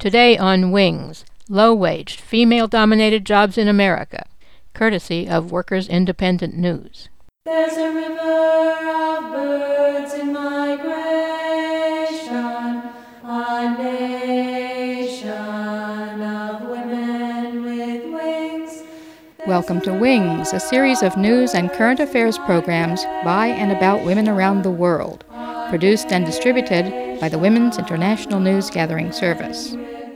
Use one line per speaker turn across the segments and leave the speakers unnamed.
Today on Wings, low-waged, female-dominated jobs in America, courtesy of Workers Independent News.
There's a river of birds in migration, a nation of women with wings.
Welcome to Wings, a series of news and current affairs programs by and about women around the world, produced and distributed by the Women's International News Gathering Service.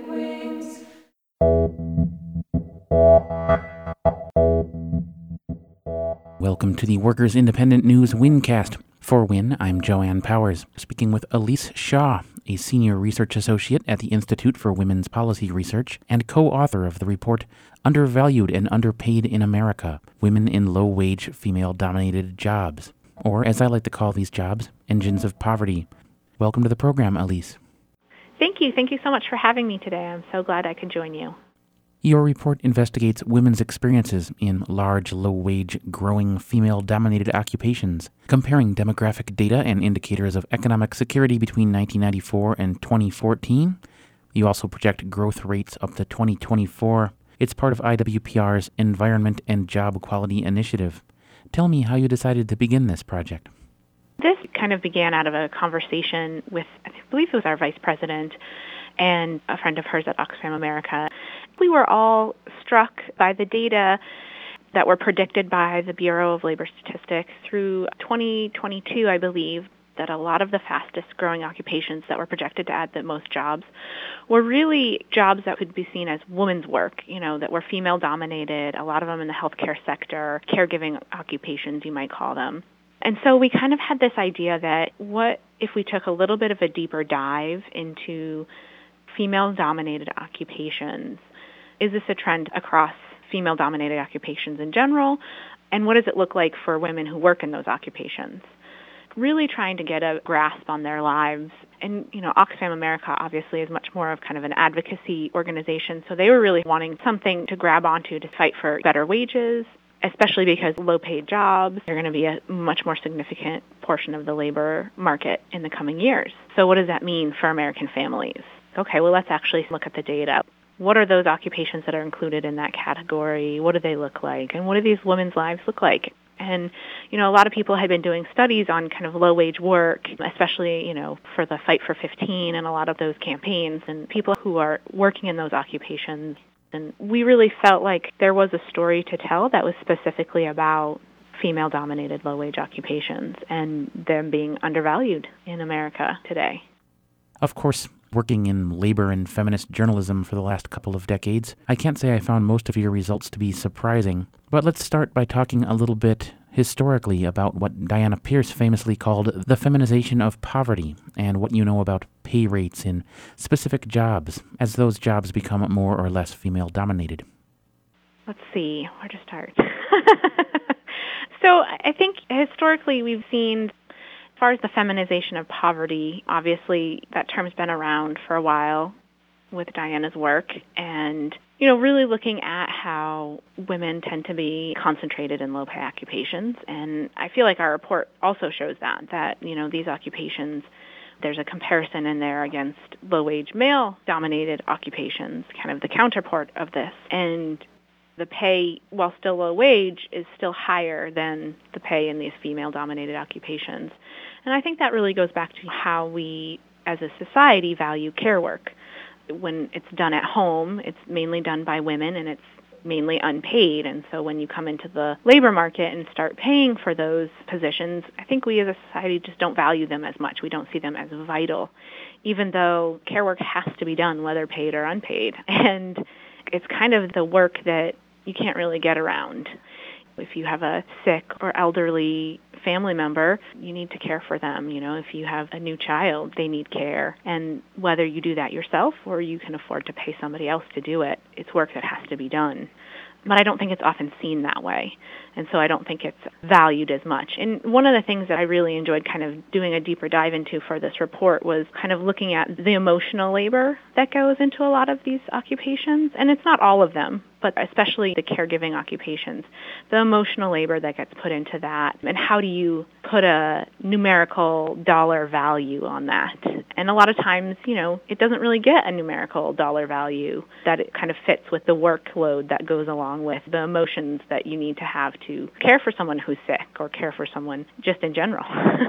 Welcome to the Workers Independent News WINcast. For WIN, I'm Joanne Powers, speaking with Elise Shaw, a senior research associate at the Institute for Women's Policy Research and co-author of the report Undervalued and Underpaid in America, Women in Low-Wage, Female-Dominated Jobs, or as I like to call these jobs, engines of poverty. Welcome to the program, Elise.
Thank you. Thank you so much for having me today. I'm so glad I could join you.
Your report investigates women's experiences in large, low-wage, growing, female-dominated occupations, comparing demographic data and indicators of economic security between 1994 and 2014. You also project growth rates up to 2024. It's part of IWPR's Environment and Job Quality Initiative. Tell me how you decided to begin this project.
This kind of began out of a conversation with, I believe it was our vice president, and a friend of hers at Oxfam America. We were all struck by the data that were predicted by the Bureau of Labor Statistics through 2022, I believe, that a lot of the fastest growing occupations that were projected to add the most jobs were really jobs that could be seen as women's work, that were female dominated, a lot of them in the healthcare sector, caregiving occupations, you might call them. And so we kind of had this idea that what if we took a little bit of a deeper dive into female-dominated occupations? Is this a trend across female-dominated occupations in general? And what does it look like for women who work in those occupations? Really trying to get a grasp on their lives. And, Oxfam America obviously is much more of kind of an advocacy organization, so they were really wanting something to grab onto to fight for better wages, especially because low-paid jobs are going to be a much more significant portion of the labor market in the coming years. So what does that mean for American families? Okay, well, let's actually look at the data. What are those occupations that are included in that category? What do they look like? And what do these women's lives look like? And, a lot of people had been doing studies on kind of low-wage work, especially, for the Fight for 15 and a lot of those campaigns, and people who are working in those occupations. And we really felt like there was a story to tell that was specifically about female-dominated low-wage occupations and them being undervalued in America today.
Of course, working in labor and feminist journalism for the last couple of decades, I can't say I found most of your results to be surprising. But let's start by talking a little bit historically about what Diana Pierce famously called the feminization of poverty and what you know about pay rates in specific jobs as those jobs become more or less female-dominated.
Let's see, where to start? So I think historically we've seen, as far as the feminization of poverty, obviously that term's been around for a while with Diana's work, and really looking at how women tend to be concentrated in low-pay occupations. And I feel like our report also shows that these occupations, there's a comparison in there against low-wage male-dominated occupations, kind of the counterpart of this. And the pay, while still low-wage, is still higher than the pay in these female-dominated occupations. And I think that really goes back to how we, as a society, value care work. When it's done at home, it's mainly done by women, and it's mainly unpaid. And so when you come into the labor market and start paying for those positions, I think we as a society just don't value them as much. We don't see them as vital, even though care work has to be done, whether paid or unpaid. And it's kind of the work that you can't really get around. If you have a sick or elderly family member, you need to care for them. If you have a new child, they need care. And whether you do that yourself or you can afford to pay somebody else to do it, it's work that has to be done. But I don't think it's often seen that way. And so I don't think it's valued as much. And one of the things that I really enjoyed kind of doing a deeper dive into for this report was kind of looking at the emotional labor that goes into a lot of these occupations. And it's not all of them, but especially the caregiving occupations, the emotional labor that gets put into that. And how do you put a numerical dollar value on that? And a lot of times, it doesn't really get a numerical dollar value, that it kind of fits with the workload that goes along with the emotions that you need to have to care for someone who's sick or care for someone just in general.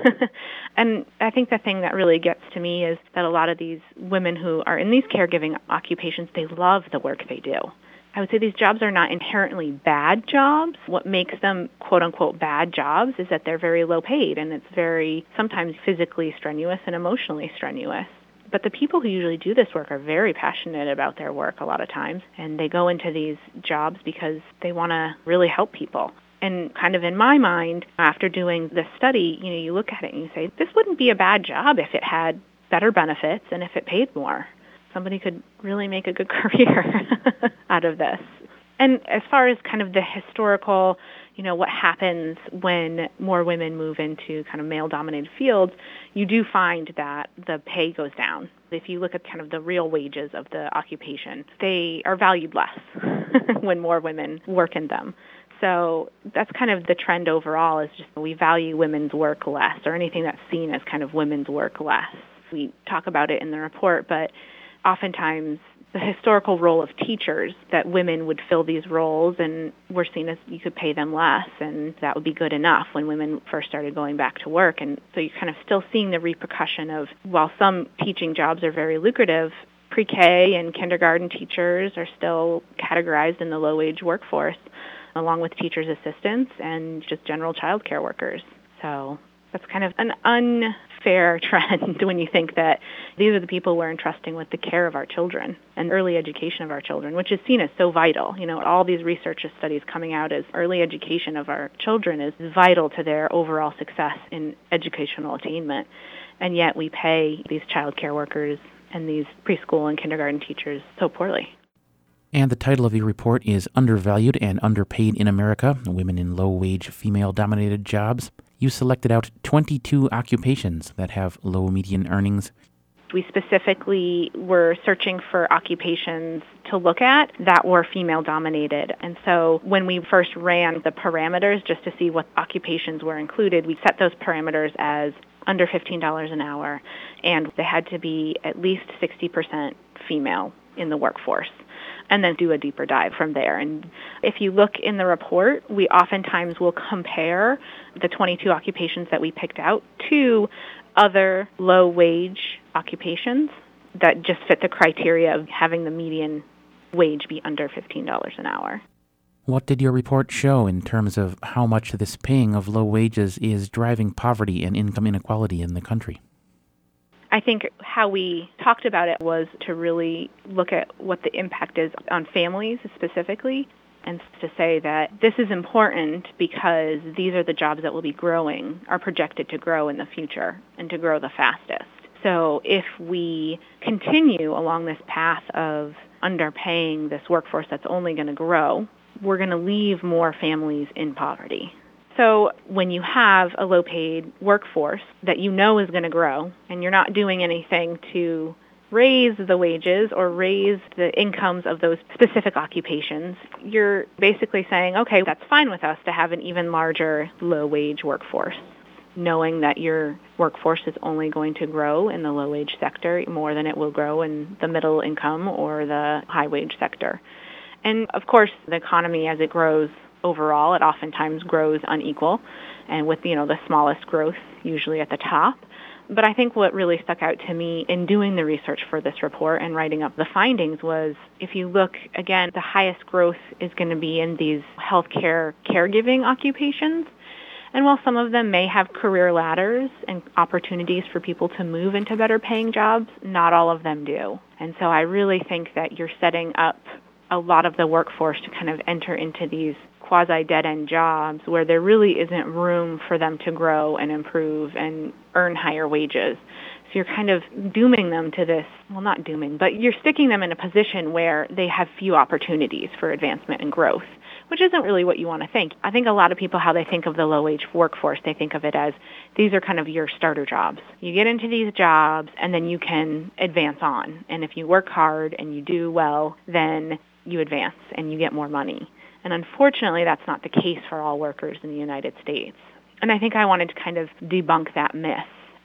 And I think the thing that really gets to me is that a lot of these women who are in these caregiving occupations, they love the work they do. I would say these jobs are not inherently bad jobs. What makes them quote-unquote bad jobs is that they're very low paid, and it's very sometimes physically strenuous and emotionally strenuous. But the people who usually do this work are very passionate about their work a lot of times, and they go into these jobs because they want to really help people. And kind of in my mind, after doing this study, you look at it and you say, this wouldn't be a bad job if it had better benefits and if it paid more. Somebody could really make a good career out of this. And as far as kind of the historical, what happens when more women move into kind of male-dominated fields, you do find that the pay goes down. If you look at kind of the real wages of the occupation, they are valued less when more women work in them. So that's kind of the trend overall, is just we value women's work less, or anything that's seen as kind of women's work less. We talk about it in the report, but oftentimes the historical role of teachers, that women would fill these roles and were seen as you could pay them less, and that would be good enough when women first started going back to work. And so you're kind of still seeing the repercussion of, while some teaching jobs are very lucrative, pre-K and kindergarten teachers are still categorized in the low-wage workforce, along with teachers' assistants and just general child care workers. So that's kind of an unfair trend when you think that these are the people we're entrusting with the care of our children and early education of our children, which is seen as so vital. All these research studies coming out as early education of our children is vital to their overall success in educational attainment. And yet we pay these child care workers and these preschool and kindergarten teachers so poorly.
And the title of your report is Undervalued and Underpaid in America, Women in Low-Wage, Female-Dominated Jobs. You selected out 22 occupations that have low median earnings.
We specifically were searching for occupations to look at that were female-dominated. And so when we first ran the parameters just to see what occupations were included, we set those parameters as under $15 an hour, and they had to be at least 60% female in the workforce, and then do a deeper dive from there. And if you look in the report, we oftentimes will compare the 22 occupations that we picked out to other low-wage occupations that just fit the criteria of having the median wage be under $15 an hour.
What did your report show in terms of how much this paying of low wages is driving poverty and income inequality in the country?
I think how we talked about it was to really look at what the impact is on families specifically, and to say that this is important because these are the jobs that will be growing, are projected to grow in the future and to grow the fastest. So if we continue along this path of underpaying this workforce that's only going to grow, we're going to leave more families in poverty. So when you have a low-paid workforce that you know is going to grow, and you're not doing anything to raise the wages or raise the incomes of those specific occupations, you're basically saying, okay, that's fine with us to have an even larger low-wage workforce, knowing that your workforce is only going to grow in the low-wage sector more than it will grow in the middle income or the high-wage sector. And, of course, the economy, as it grows overall, it oftentimes grows unequal, and with, the smallest growth usually at the top. But I think what really stuck out to me in doing the research for this report and writing up the findings was, if you look, again, the highest growth is going to be in these healthcare caregiving occupations. And while some of them may have career ladders and opportunities for people to move into better paying jobs, not all of them do. And so I really think that you're setting up a lot of the workforce to kind of enter into these quasi-dead-end jobs where there really isn't room for them to grow and improve and earn higher wages. So you're kind of dooming them to this, well, not dooming, but you're sticking them in a position where they have few opportunities for advancement and growth, which isn't really what you want to think. I think a lot of people, how they think of the low-wage workforce, they think of it as these are kind of your starter jobs. You get into these jobs and then you can advance on. And if you work hard and you do well, then you advance and you get more money. And unfortunately, that's not the case for all workers in the United States. And I think I wanted to kind of debunk that myth that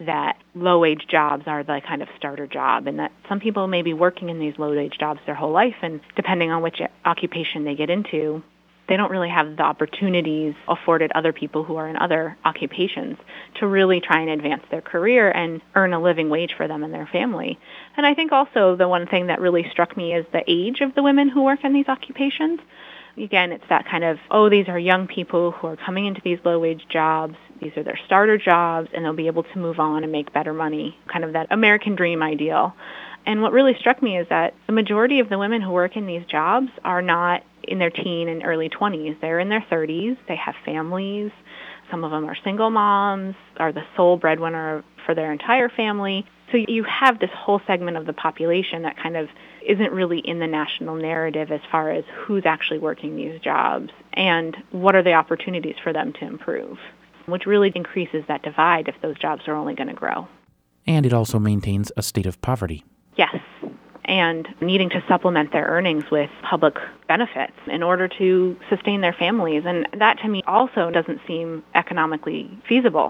low-wage jobs are the kind of starter job, and that some people may be working in these low-wage jobs their whole life, and depending on which occupation they get into, they don't really have the opportunities afforded other people who are in other occupations to really try and advance their career and earn a living wage for them and their family. And I think also the one thing that really struck me is the age of the women who work in these occupations. Again, it's that kind of, these are young people who are coming into these low-wage jobs. These are their starter jobs, and they'll be able to move on and make better money, kind of that American dream ideal. And what really struck me is that the majority of the women who work in these jobs are not in their teen and early 20s. They're in their 30s. They have families. Some of them are single moms, are the sole breadwinner for their entire family. So you have this whole segment of the population that kind of isn't really in the national narrative as far as who's actually working these jobs and what are the opportunities for them to improve, which really increases that divide if those jobs are only going to grow.
And it also maintains a state of poverty.
Yes, and needing to supplement their earnings with public benefits in order to sustain their families. And that, to me, also doesn't seem economically feasible.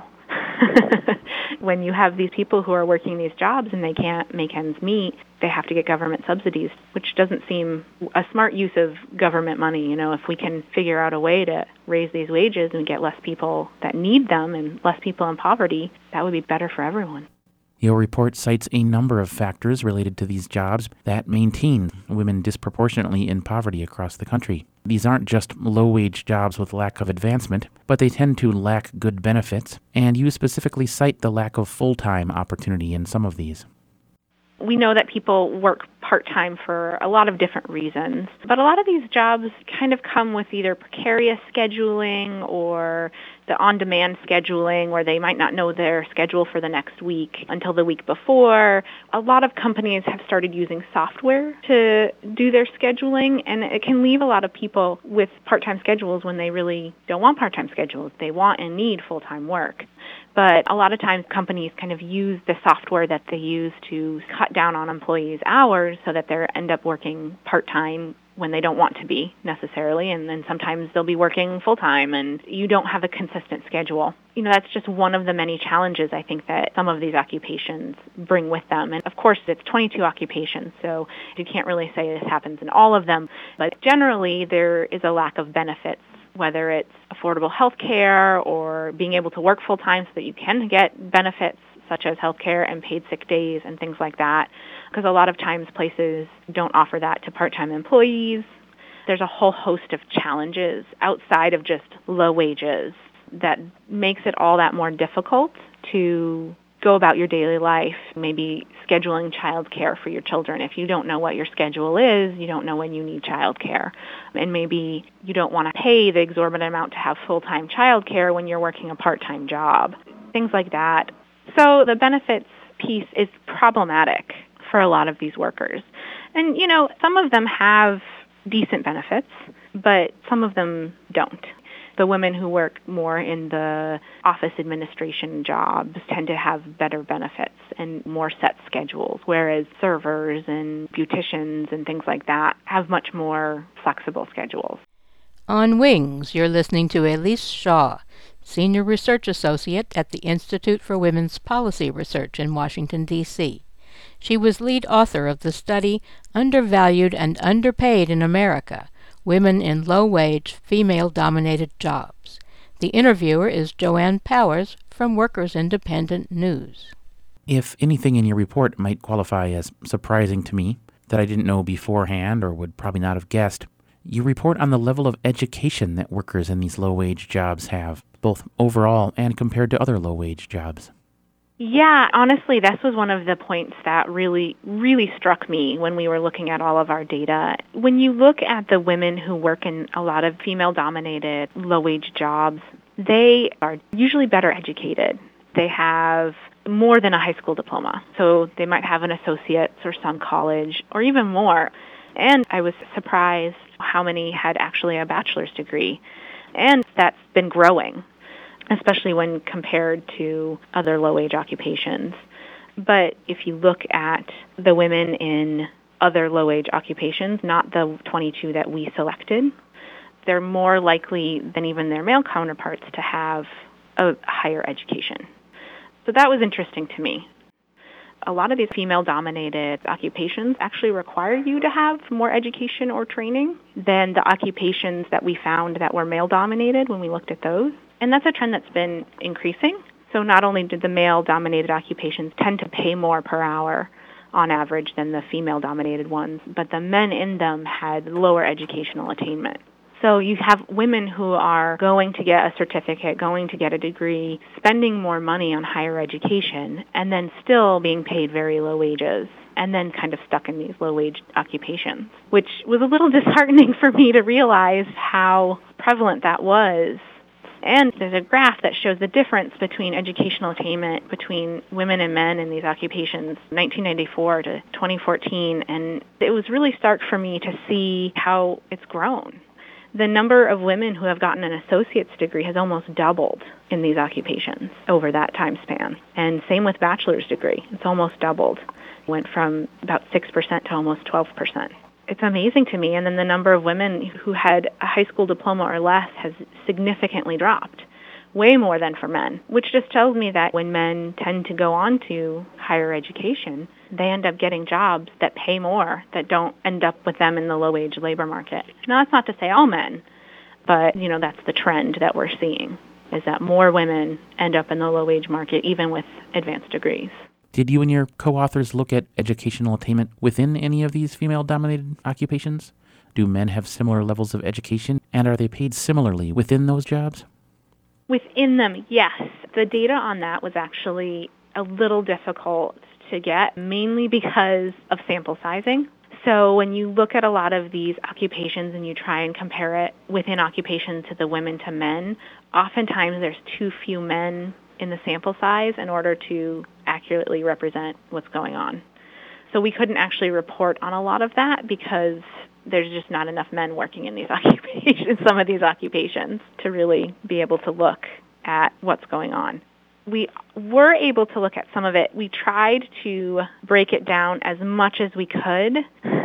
When you have these people who are working these jobs and they can't make ends meet, they have to get government subsidies, which doesn't seem a smart use of government money. If we can figure out a way to raise these wages and get less people that need them and less people in poverty, that would be better for everyone.
Your report cites a number of factors related to these jobs that maintain women disproportionately in poverty across the country. These aren't just low-wage jobs with lack of advancement, but they tend to lack good benefits, and you specifically cite the lack of full-time opportunity in some of these.
We know that people work part-time for a lot of different reasons, but a lot of these jobs kind of come with either precarious scheduling or the on-demand scheduling where they might not know their schedule for the next week until the week before. A lot of companies have started using software to do their scheduling, and it can leave a lot of people with part-time schedules when they really don't want part-time schedules. They want and need full-time work. But a lot of times companies kind of use the software that they use to cut down on employees' hours so that they end up working part-time when they don't want to be necessarily, and then sometimes they'll be working full-time and you don't have a consistent schedule. That's just one of the many challenges I think that some of these occupations bring with them. And of course, it's 22 occupations, so you can't really say this happens in all of them, but generally there is a lack of benefits, whether it's affordable health care or being able to work full-time so that you can get benefits such as health care and paid sick days and things like that, because a lot of times places don't offer that to part-time employees. There's a whole host of challenges outside of just low wages that makes it all that more difficult to go about your daily life, maybe scheduling child care for your children. If you don't know what your schedule is, you don't know when you need child care. And maybe you don't want to pay the exorbitant amount to have full-time child care when you're working a part-time job, things like that. So the benefits piece is problematic for a lot of these workers. And, some of them have decent benefits, but some of them don't. The women who work more in the office administration jobs tend to have better benefits and more set schedules, whereas servers and beauticians and things like that have much more flexible schedules.
On Wings, you're listening to Elise Shaw, Senior Research Associate at the Institute for Women's Policy Research in Washington, D.C. She was lead author of the study Undervalued and Underpaid in America, Women in Low-Wage, Female-Dominated Jobs. The interviewer is Joanne Powers from Workers Independent News.
If anything in your report might qualify as surprising to me, that I didn't know beforehand or would probably not have guessed, you report on the level of education that workers in these low-wage jobs have, both overall and compared to other low-wage jobs.
Yeah, honestly, this was one of the points that really, really struck me when we were looking at all of our data. When you look at the women who work in a lot of female-dominated low-wage jobs, they are usually better educated. They have more than a high school diploma. So they might have an associate's or some college or even more. And I was surprised how many had actually a bachelor's degree. And that's been growing, especially when compared to other low-wage occupations. But if you look at the women in other low-wage occupations, not the 22 that we selected, they're more likely than even their male counterparts to have a higher education. So that was interesting to me. A lot of these female-dominated occupations actually require you to have more education or training than the occupations that we found that were male-dominated when we looked at those. And that's a trend that's been increasing. So not only did the male-dominated occupations tend to pay more per hour on average than the female-dominated ones, but the men in them had lower educational attainment. So you have women who are going to get a certificate, going to get a degree, spending more money on higher education, and then still being paid very low wages, and then kind of stuck in these low-wage occupations, which was a little disheartening for me to realize how prevalent that was. And there's a graph that shows the difference between educational attainment between women and men in these occupations, 1994 to 2014, and it was really stark for me to see how it's grown. The number of women who have gotten an associate's degree has almost doubled in these occupations over that time span. And same with bachelor's degree. It's almost doubled. It went from about 6% to almost 12%. It's amazing to me. And then the number of women who had a high school diploma or less has significantly dropped, way more than for men, which just tells me that when men tend to go on to higher education, they end up getting jobs that pay more, that don't end up with them in the low-wage labor market. Now, that's not to say all men, but, that's the trend that we're seeing, is that more women end up in the low-wage market, even with advanced degrees.
Did you and your co-authors look at educational attainment within any of these female-dominated occupations? Do men have similar levels of education, and are they paid similarly within those jobs?
Within them, yes. The data on that was actually a little difficult to get, mainly because of sample sizing. So when you look at a lot of these occupations and you try and compare it within occupations to the women to men, oftentimes there's too few men in the sample size in order to accurately represent what's going on. So we couldn't actually report on a lot of that because there's just not enough men working in these occupations, some of these occupations, to really be able to look at what's going on. We were able to look at some of it. We tried to break it down as much as we could,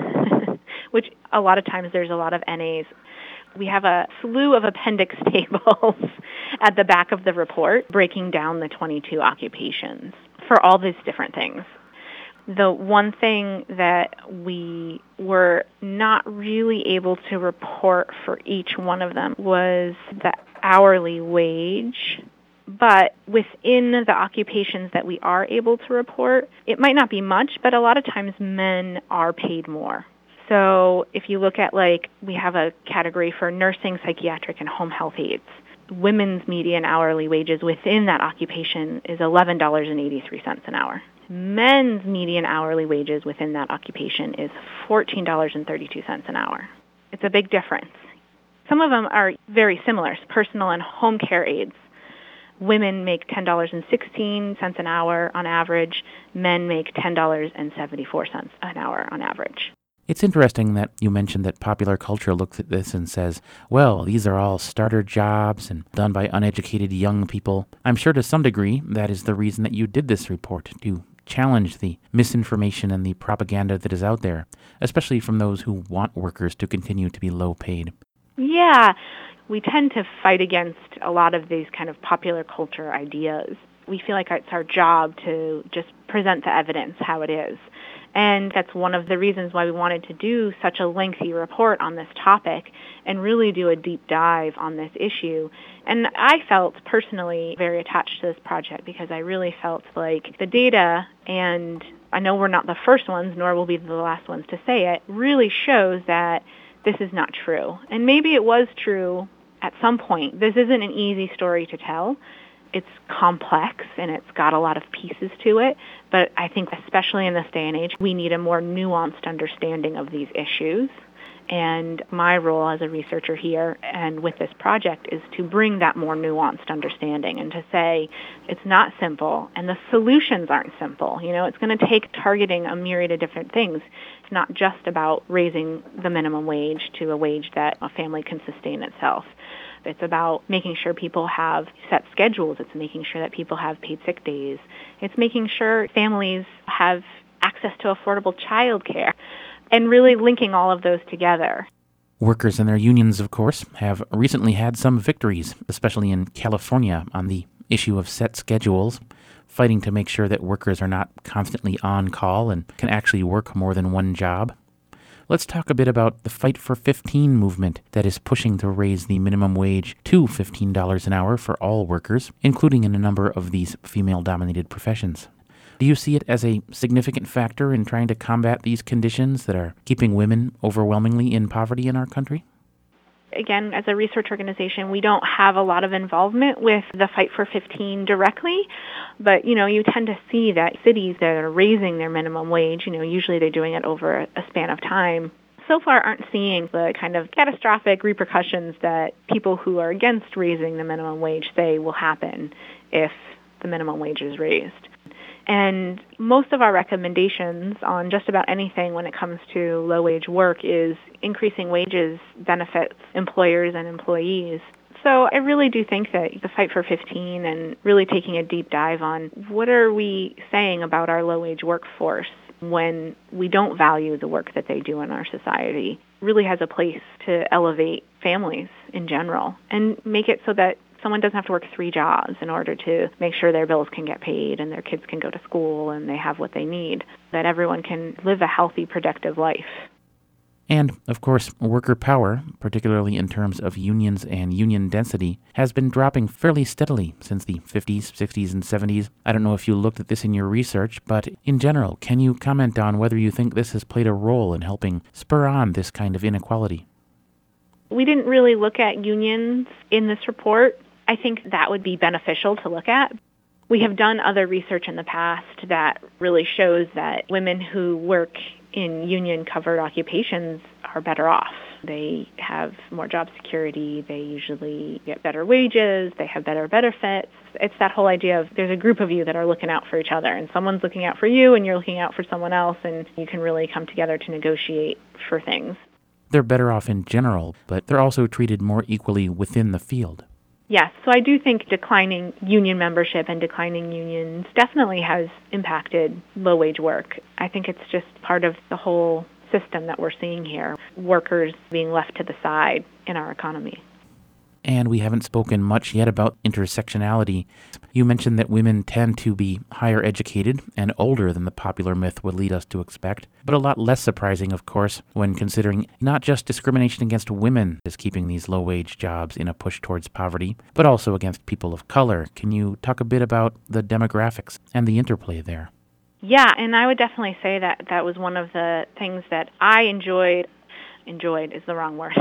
which a lot of times there's a lot of NAs. We have a slew of appendix tables at the back of the report breaking down the 22 occupations for all these different things. The one thing that we were not really able to report for each one of them was the hourly wage. But within the occupations that we are able to report, it might not be much, but a lot of times men are paid more. So if you look at, we have a category for nursing, psychiatric, and home health aides. Women's median hourly wages within that occupation is $11.83 an hour. Men's median hourly wages within that occupation is $14.32 an hour. It's a big difference. Some of them are very similar, personal and home care aides. Women make $10.16 an hour on average. Men make $10.74 an hour on average.
It's interesting that you mentioned that popular culture looks at this and says, well, these are all starter jobs and done by uneducated young people. I'm sure to some degree that is the reason that you did this report, to challenge the misinformation and the propaganda that is out there, especially from those who want workers to continue to be low paid.
Yeah, we tend to fight against a lot of these kind of popular culture ideas. We feel like it's our job to just present the evidence how it is. And that's one of the reasons why we wanted to do such a lengthy report on this topic and really do a deep dive on this issue. And I felt personally very attached to this project because I really felt like the data, and I know we're not the first ones, nor will be the last ones to say it, really shows that this is not true. And maybe it was true at some point. This isn't an easy story to tell. It's complex and it's got a lot of pieces to it, but I think especially in this day and age, we need a more nuanced understanding of these issues. And my role as a researcher here and with this project is to bring that more nuanced understanding and to say it's not simple and the solutions aren't simple. It's going to take targeting a myriad of different things. It's not just about raising the minimum wage to a wage that a family can sustain itself. It's about making sure people have set schedules. It's making sure that people have paid sick days. It's making sure families have access to affordable child care and really linking all of those together.
Workers and their unions, of course, have recently had some victories, especially in California, on the issue of set schedules. fighting to make sure that workers are not constantly on call and can actually work more than one job. Let's talk a bit about the Fight for 15 movement that is pushing to raise the minimum wage to $15 an hour for all workers, including in a number of these female-dominated professions. Do you see it as a significant factor in trying to combat these conditions that are keeping women overwhelmingly in poverty in our country?
Again, as a research organization, we don't have a lot of involvement with the Fight for 15 directly, but, you tend to see that cities that are raising their minimum wage, usually they're doing it over a span of time, so far aren't seeing the kind of catastrophic repercussions that people who are against raising the minimum wage say will happen if the minimum wage is raised. And most of our recommendations on just about anything when it comes to low-wage work is increasing wages benefits employers and employees. So I really do think that the Fight for 15 and really taking a deep dive on what are we saying about our low-wage workforce when we don't value the work that they do in our society really has a place to elevate families in general and make it so that someone doesn't have to work 3 jobs in order to make sure their bills can get paid and their kids can go to school and they have what they need, that everyone can live a healthy, productive life.
And, of course, worker power, particularly in terms of unions and union density, has been dropping fairly steadily since the 50s, 60s, and 70s. I don't know if you looked at this in your research, but in general, can you comment on whether you think this has played a role in helping spur on this kind of inequality?
We didn't really look at unions in this report. I think that would be beneficial to look at. We have done other research in the past that really shows that women who work in union-covered occupations are better off. They have more job security, they usually get better wages, they have better benefits. It's that whole idea of there's a group of you that are looking out for each other, and someone's looking out for you, and you're looking out for someone else, and you can really come together to negotiate for things.
They're better off in general, but they're also treated more equally within the field.
Yes, so I do think declining union membership and declining unions definitely has impacted low-wage work. I think it's just part of the whole system that we're seeing here, workers being left to the side in our economy.
And we haven't spoken much yet about intersectionality. You mentioned that women tend to be higher educated and older than the popular myth would lead us to expect, but a lot less surprising, of course, when considering not just discrimination against women is keeping these low-wage jobs in a push towards poverty, but also against people of color. Can you talk a bit about the demographics and the interplay there?
Yeah, and I would definitely say that that was one of the things that I enjoyed. Enjoyed is the wrong word.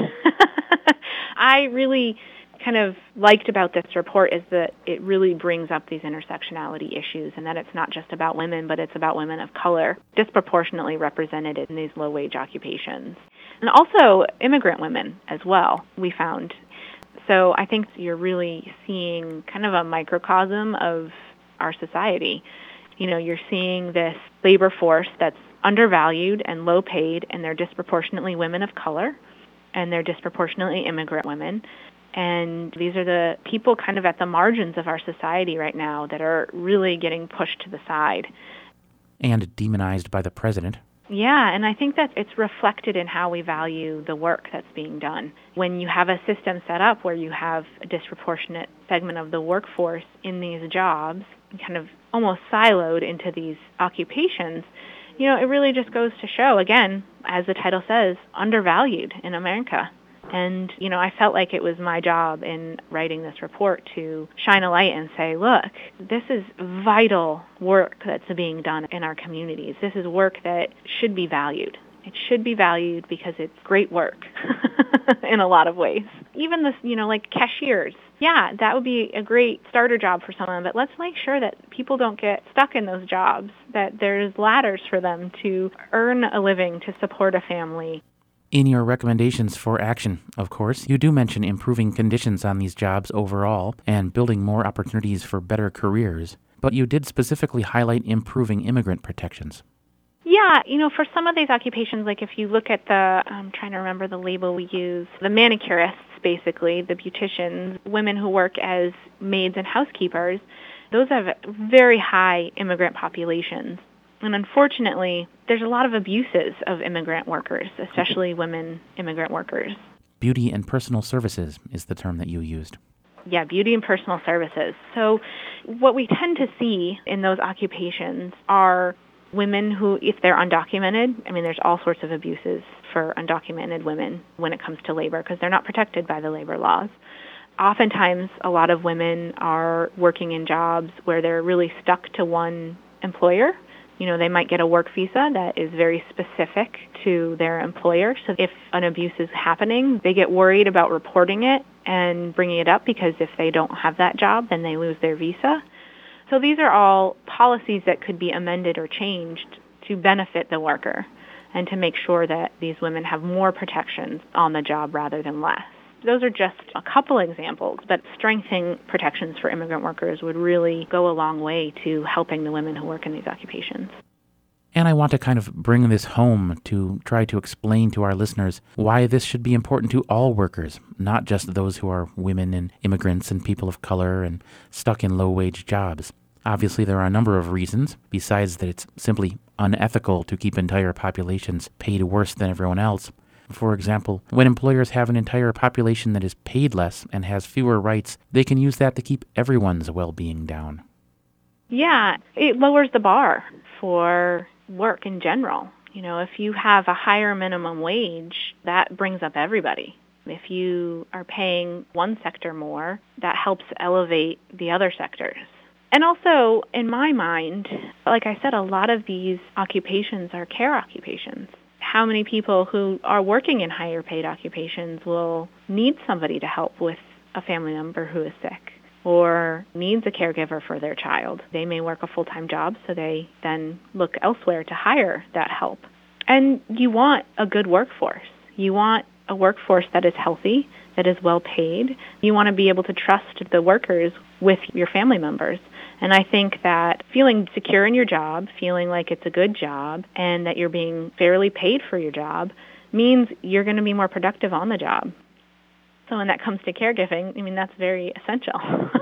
I really kind of liked about this report is that it really brings up these intersectionality issues and that it's not just about women, but it's about women of color disproportionately represented in these low-wage occupations. And also immigrant women as well, we found. So I think you're really seeing kind of a microcosm of our society. You're seeing this labor force that's undervalued and low paid, and they're disproportionately women of color, and they're disproportionately immigrant women. And these are the people kind of at the margins of our society right now that are really getting pushed to the side.
And demonized by the president.
Yeah, and I think that it's reflected in how we value the work that's being done. When you have a system set up where you have a disproportionate segment of the workforce in these jobs, kind of almost siloed into these occupations, it really just goes to show, again, as the title says, undervalued in America. And, I felt like it was my job in writing this report to shine a light and say, look, this is vital work that's being done in our communities. This is work that should be valued. It should be valued because it's great work in a lot of ways. Even this, like cashiers. Yeah, that would be a great starter job for someone, but let's make sure that people don't get stuck in those jobs, that there's ladders for them to earn a living, to support a family.
In your recommendations for action, of course, you do mention improving conditions on these jobs overall and building more opportunities for better careers, but you did specifically highlight improving immigrant protections.
Yeah, for some of these occupations, like if you look at I'm trying to remember the label we use, the manicurists, basically, the beauticians, women who work as maids and housekeepers, those have very high immigrant populations. And unfortunately, there's a lot of abuses of immigrant workers, especially women immigrant workers.
Beauty and personal services is the term that you used.
Yeah, beauty and personal services. So what we tend to see in those occupations are women who, if they're undocumented, I mean, there's all sorts of abuses for undocumented women when it comes to labor because they're not protected by the labor laws. Oftentimes, a lot of women are working in jobs where they're really stuck to one employer. You know, they might get a work visa that is very specific to their employer. So if an abuse is happening, they get worried about reporting it and bringing it up because if they don't have that job, then they lose their visa. So these are all policies that could be amended or changed to benefit the worker and to make sure that these women have more protections on the job rather than less. Those are just a couple examples, but strengthening protections for immigrant workers would really go a long way to helping the women who work in these occupations.
And I want to kind of bring this home to try to explain to our listeners why this should be important to all workers, not just those who are women and immigrants and people of color and stuck in low-wage jobs. Obviously, there are a number of reasons, besides that it's simply unethical to keep entire populations paid worse than everyone else. For example, when employers have an entire population that is paid less and has fewer rights, they can use that to keep everyone's well-being down.
Yeah, it lowers the bar for work in general. You know, if you have a higher minimum wage, that brings up everybody. If you are paying one sector more, that helps elevate the other sectors. And also, in my mind, like I said, a lot of these occupations are care occupations. How many people who are working in higher paid occupations will need somebody to help with a family member who is sick or needs a caregiver for their child? They may work a full-time job, so they then look elsewhere to hire that help. And you want a good workforce. You want a workforce that is healthy, that is well paid. You want to be able to trust the workers with your family members. And I think that feeling secure in your job, feeling like it's a good job, and that you're being fairly paid for your job means you're going to be more productive on the job. So when that comes to caregiving, I mean, that's very essential.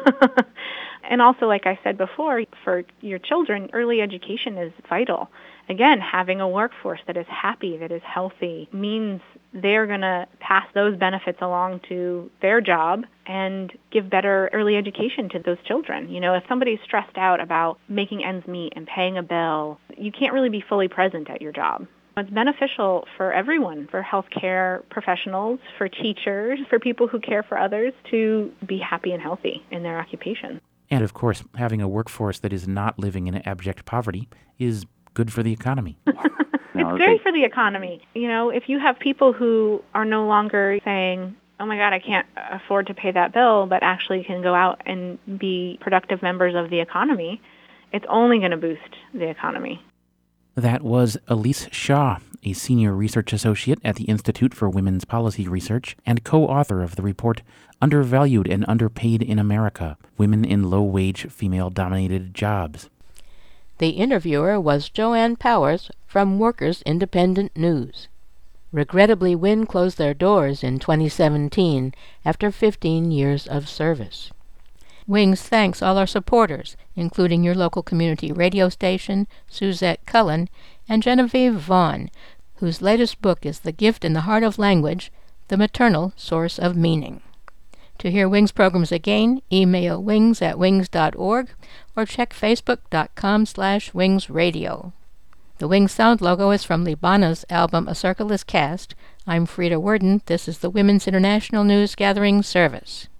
And also, like I said before, for your children, early education is vital. Again, having a workforce that is happy, that is healthy, means they're going to pass those benefits along to their job and give better early education to those children. You know, if somebody's stressed out about making ends meet and paying a bill, you can't really be fully present at your job. It's beneficial for everyone, for healthcare professionals, for teachers, for people who care for others to be happy and healthy in their occupation.
And of course, having a workforce that is not living in abject poverty is good for the economy.
It's great for the economy. You know, if you have people who are no longer saying, oh my God, I can't afford to pay that bill, but actually can go out and be productive members of the economy, it's only going to boost the economy.
That was Elise Shaw, a senior research associate at the Institute for Women's Policy Research and co-author of the report Undervalued and Underpaid in America, Women in Low-Wage Female-Dominated Jobs.
The interviewer was Joanne Powers from Workers Independent News. Regrettably, WIN closed their doors in 2017 after 15 years of service. WINGS thanks all our supporters, including your local community radio station, Suzette Cullen, and Genevieve Vaughn, whose latest book is The Gift in the Heart of Language, The Maternal Source of Meaning. To hear WINGS programs again, email wings@wings.org or check facebook.com/wingsradio. The WINGS sound logo is from Libana's album A Circle is Cast. I'm Frida Worden. This is the Women's International News Gathering Service.